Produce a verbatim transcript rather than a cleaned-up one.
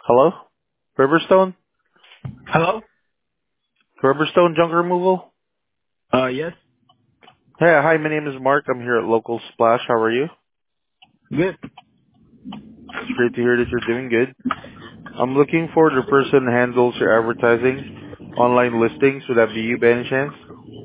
Hello? Riverstone? Hello? Riverstone junk removal? Uh, yes. Hey, hi, my name is Mark. I'm here at Local Splash. How are you? Good. It's great to hear that you're doing good. I'm looking for the person who handles your advertising, online listings. Would that be you by any chance?